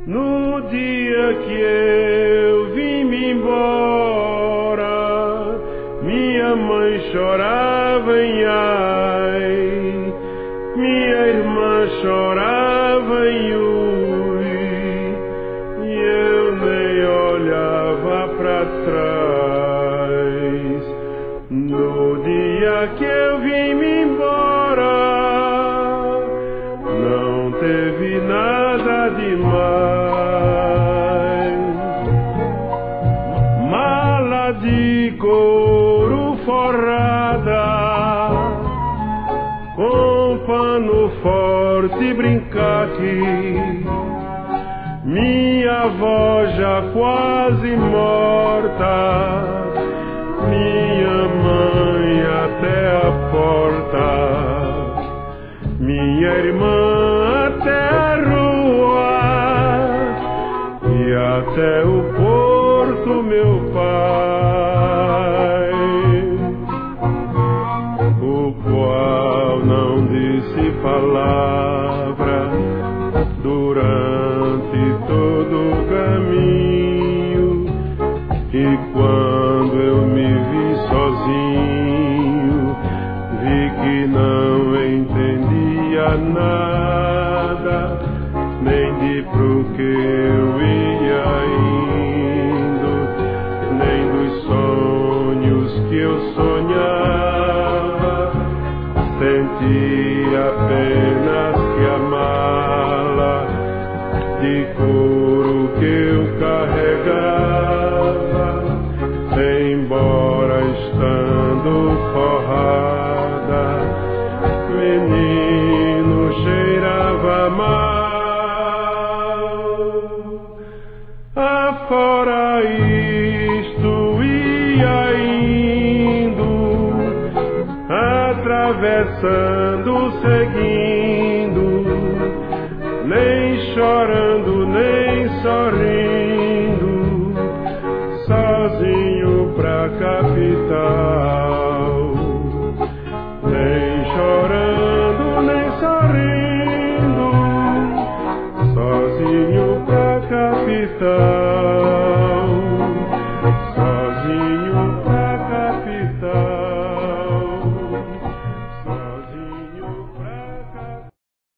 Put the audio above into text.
No dia que eu vim-me embora, minha mãe chorava em ai, minha irmã chorava em ui, e eu nem olhava para trás. No dia que eu vim-me embora, não teve nada demais. Mala de couro forrada, com pano forte brincar aqui. Minha avó já quase morta, minha mãe até a porta, minha irmã até a rua e até o porto, meu pai, o qual não disse palavra durante todo o caminho. E quando eu me vi sozinho, vi que não entendia nada, nem de pro que eu ia indo, nem dos sonhos que eu sonhava. Senti apenas que a mala de couro que eu carregava, embora estando forrada, menino, cheirava mal. Afora isto ia indo, atravessando, seguindo, nem chorando, nem sorrindo, sozinho pra capital, nem chorando, nem sorrindo, sozinho pra capital.